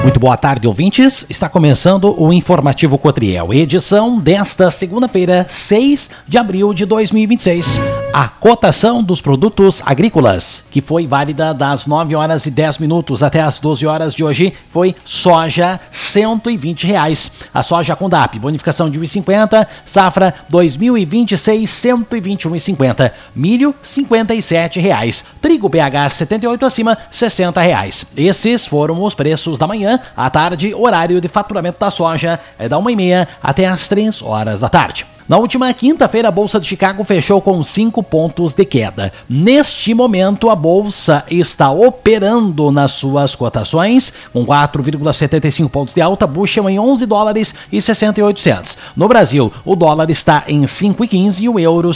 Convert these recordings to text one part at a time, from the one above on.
Muito boa tarde, ouvintes. Está começando o Informativo Cotriel, edição desta segunda-feira, 6 de abril de 2026. A cotação dos produtos agrícolas, que foi válida das 9 horas e 10 minutos até as 12 horas de hoje, foi soja R$ 120. A soja com DAP, bonificação de R$ 1,50, safra 2026, R$ 121,50. Milho, R$ 57. Trigo BH 78 acima, R$ 60. Esses foram os preços da manhã. À tarde, horário de faturamento da soja é da 1h30 até as 3 horas da tarde. Na última quinta-feira, a Bolsa de Chicago fechou com 5 pontos de queda. Neste momento, a Bolsa está operando nas suas cotações, com 4,75 pontos de alta, buscam em $11,68. No Brasil, o dólar está em 5,15 e o euro R$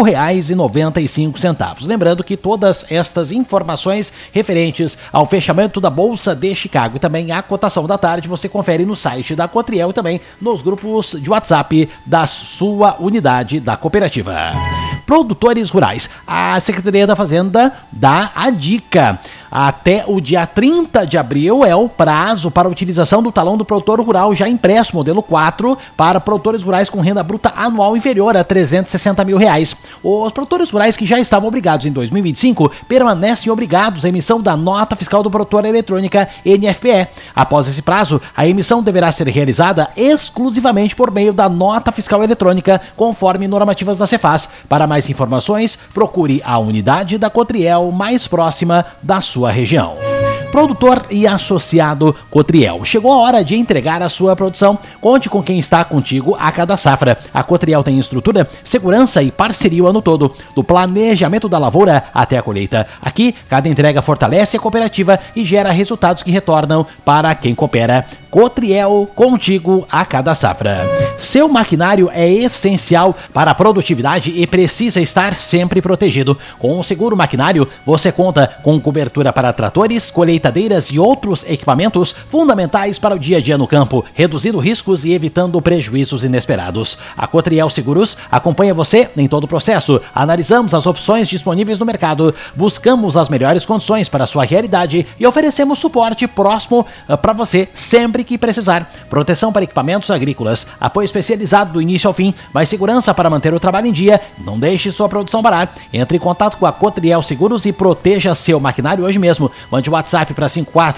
5,95. Lembrando que todas estas informações referentes ao fechamento da Bolsa de Chicago e também à cotação da tarde, você confere no site da Cotriel e também nos grupos de WhatsApp da sua unidade da cooperativa. Produtores rurais. A Secretaria da Fazenda dá a dica. Até o dia 30 de abril é o prazo para a utilização do talão do produtor rural já impresso, modelo 4, para produtores rurais com renda bruta anual inferior a R$ 360 mil. Os produtores rurais que já estavam obrigados em 2025 permanecem obrigados à emissão da nota fiscal do produtor eletrônica NFPE. Após esse prazo, a emissão deverá ser realizada exclusivamente por meio da nota fiscal eletrônica, conforme normativas da Cefaz. Para mais informações, procure a unidade da Cotriel mais próxima da sua região. Produtor e associado Cotriel. Chegou a hora de entregar a sua produção. Conte com quem está contigo a cada safra. A Cotriel tem estrutura, segurança e parceria o ano todo, do planejamento da lavoura até a colheita. Aqui, cada entrega fortalece a cooperativa e gera resultados que retornam para quem coopera. Cotriel, contigo a cada safra. Seu maquinário é essencial para a produtividade e precisa estar sempre protegido. Com o seguro maquinário, você conta com cobertura para tratores, colheitadeiras e outros equipamentos fundamentais para o dia a dia no campo, reduzindo riscos e evitando prejuízos inesperados. A Cotriel Seguros acompanha você em todo o processo. Analisamos as opções disponíveis no mercado, buscamos as melhores condições para a sua realidade e oferecemos suporte próximo para você sempre que precisar. Proteção para equipamentos agrícolas, apoio especializado do início ao fim, mais segurança para manter o trabalho em dia. Não deixe sua produção parar. Entre em contato com a Cotriel Seguros e proteja seu maquinário hoje mesmo. Mande o WhatsApp para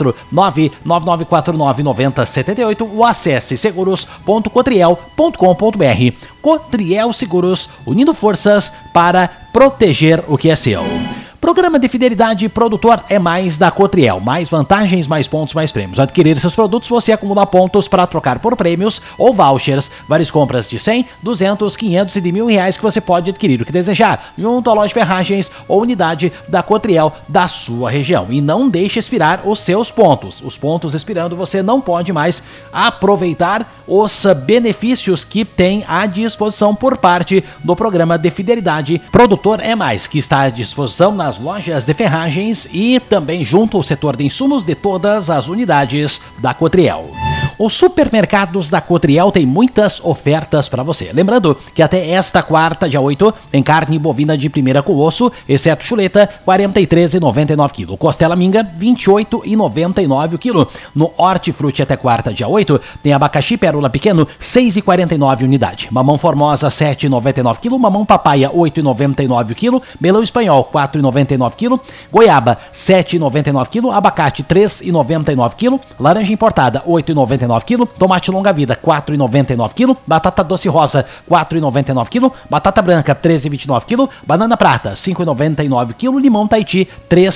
549-9949-9078 ou acesse seguros.cotriel.com.br. Cotriel Seguros, unindo forças para proteger o que é seu. Programa de fidelidade produtor é mais da Cotriel. Mais vantagens, mais pontos, mais prêmios. Ao adquirir seus produtos, você acumula pontos para trocar por prêmios ou vouchers. Várias compras de 100, 200, 500 e de R$1.000 que você pode adquirir o que desejar, junto à loja de ferragens ou unidade da Cotriel da sua região. E não deixe expirar os seus pontos. Os pontos expirando, você não pode mais aproveitar os benefícios que tem à disposição por parte do programa de fidelidade Produtor é Mais, que está à disposição nas lojas de ferragens e também junto ao setor de insumos de todas as unidades da Cotriel. Os supermercados da Cotriel têm muitas ofertas para você. Lembrando que até esta quarta, dia 8, tem carne bovina de primeira com osso, exceto chuleta, R$ 43,99 kg. Costela minga, R$ 28,99 kg. No hortifruti até quarta, dia 8, tem abacaxi pérola pequeno, R$ 6,49 unidade. Mamão formosa, R$ 7,99 kg. Mamão papaya, R$ 8,99 kg. Melão espanhol, R$ 4,99 kg. Goiaba, R$ 7,99 kg. Abacate, R$ 3,99 kg. Laranja importada, R$ 8,99 kg, tomate longa-vida, R$ 4,99 kg, batata doce rosa, R$ 4,99 kg, batata branca, R$ 13,29 kg, banana prata, R$ 5,99 kg, limão Tahiti, R$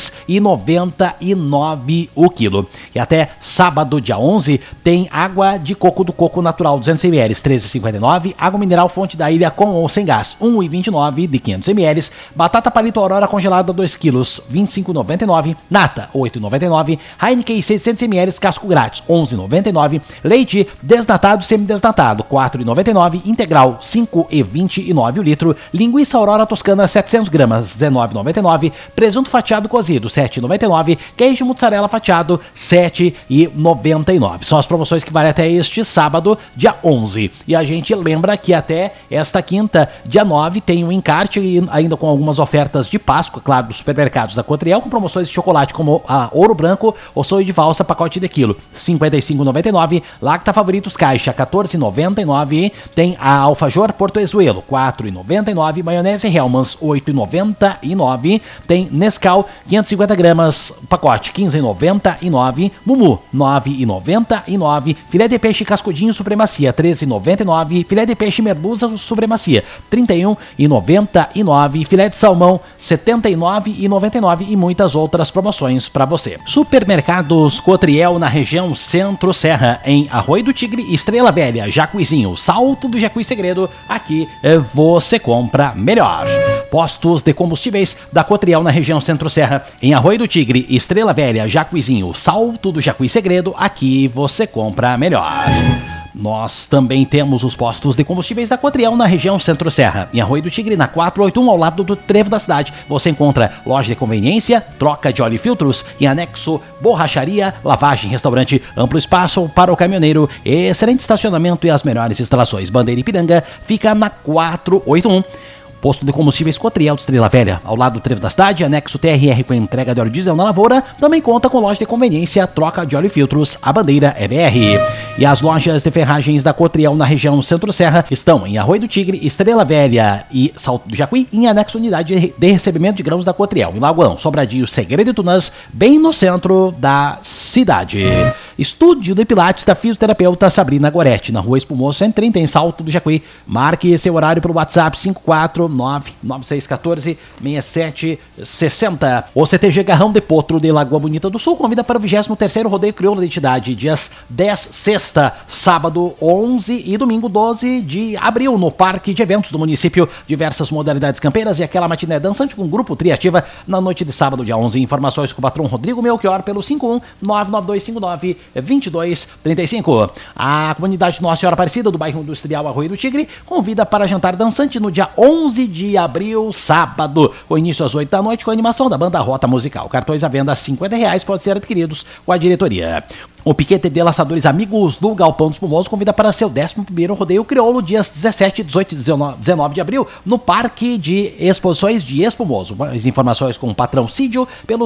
3,99 o quilo. E até sábado, dia 11, tem água de coco do coco natural, 200 ml, R$ 13,59, água mineral fonte da ilha com ou sem gás, R$ 1,29 de 500 ml, batata palito aurora congelada, 2 kg, R$ 25,99, nata, R$ 8,99, Heineken 600 ml, casco grátis, R$ 11,99, 4,99. Leite desnatado e semidesnatado, 4,99. Integral, 5,29 o litro. Linguiça Aurora Toscana, 700 gramas, 19,99. Presunto fatiado cozido, 7,99. Queijo mussarela fatiado, 7,99. São as promoções que valem até este sábado, dia 11. E a gente lembra que até esta quinta, dia 9, tem um encarte e ainda com algumas ofertas de Páscoa, claro, dos supermercados da Cotriel, com promoções de chocolate como a Ouro Branco ou sonho de valsa, pacote de quilo, 55,99. Lacta Favoritos Caixa, 14,99. Tem a Alfajor Porto Ezuelo, 4,99. Maionese Hellmann's, 8,99. Tem Nescau, 550 gramas, pacote, 15,99. Mumu, 9,99. Filé de peixe cascudinho Supremacia, 13,99. Filé de peixe merluza Supremacia, 31,99. Filé de salmão, 79,99. E muitas outras promoções para você. Supermercados Cotriel na região Centro-Serra, em Arroio do Tigre, Estrela Velha, Jacuizinho, Salto do Jacuí Segredo. Aqui você compra melhor. Postos de combustíveis da Cotriel na região Centro-Serra, em Arroio do Tigre, Estrela Velha, Jacuizinho, Salto do Jacuí Segredo. Aqui você compra melhor. Nós também temos os postos de combustíveis da Cotriel na região Centro-Serra. Em Arroio do Tigre, na 481, ao lado do trevo da cidade, você encontra loja de conveniência, troca de óleo e filtros, em anexo, borracharia, lavagem, restaurante, amplo espaço para o caminhoneiro, excelente estacionamento e as melhores instalações. Bandeira Ipiranga fica na 481. Posto de combustíveis Cotriel de Estrela Velha, ao lado do trevo da cidade, anexo TRR com entrega de óleo diesel na lavoura, também conta com loja de conveniência, troca de óleo e filtros, a bandeira é BR. E as lojas de ferragens da Cotriel na região Centro-Serra estão em Arroio do Tigre, Estrela Velha e Salto do Jacuí, em anexo unidade de recebimento de grãos da Cotriel, em Lagoão, Sobradinho, Segredo e Tunas, bem no centro da cidade. Estúdio de Pilates da fisioterapeuta Sabrina Goretti, na Rua Espumoso 130, em Salto do Jacuí. Marque seu horário pelo WhatsApp 54996146760. O CTG Garrão de Potro de Lagoa Bonita do Sul convida para o 23º Rodeio Crioula da Entidade, dias 10, sexta, sábado 11 e domingo 12 de abril, no Parque de Eventos do município. Diversas modalidades campeiras e aquela matiné dançante com grupo Triativa na noite de sábado, dia 11. Informações com o patrão Rodrigo Melchior pelo 51992592235. A comunidade Nossa Senhora Aparecida do bairro Industrial Arroio do Tigre convida para jantar dançante no dia 11 de abril, sábado, com início às 8 da noite, com a animação da banda Rota Musical. Cartões à venda a R$50 podem ser adquiridos com a diretoria. O Piquete de Laçadores Amigos do Galpão dos Espumoso convida para seu 11º Rodeio Crioulo, dias 17, 18 e 19 de abril, no Parque de Exposições de Espumoso. Mais informações com o patrão Cídio pelo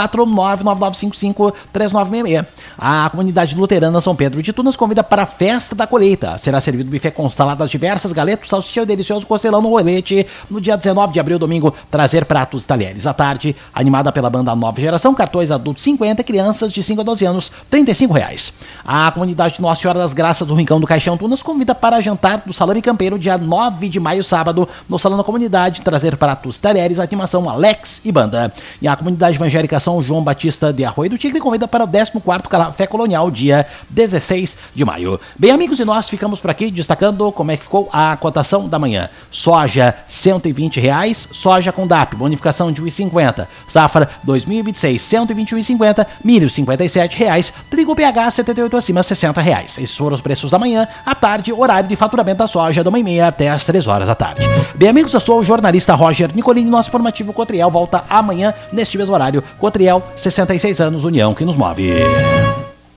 54999553966. A comunidade luterana São Pedro de Tunas convida para a Festa da Colheita. Será servido buffet com saladas diversas, galetos, salsicha e delicioso costelão no rolete no dia 19 de abril, domingo. Trazer pratos e talheres à tarde, animada pela banda Nova Geração. Cartões adultos 50, crianças de 5 a 12 anos, R$35. A comunidade Nossa Senhora das Graças do Rincão do Caixão Tunas convida para jantar do Salame Campeiro, dia 9 de maio, sábado, no Salão da Comunidade. Trazer pratos e talheres, animação Alex e banda. E a comunidade evangélica São João Batista de Arroio do Tigre convida para o 14º Café Colonial, dia 16 de maio. Bem, amigos, e nós ficamos por aqui destacando como é que ficou a cotação da manhã. Soja, R$120, soja com DAP, bonificação de R$1,50. Safra 2026, R$121,50. Milho, R$57. Trigo PH 78 acima, R$60. Esses foram os preços da manhã. À tarde, horário de faturamento da soja, da 1h30 até as 3 horas da tarde. Bem, amigos, eu sou o jornalista Roger Nicolini. Nosso informativo Cotriel volta amanhã, neste mesmo horário. Cotriel, 66 anos, união que nos move.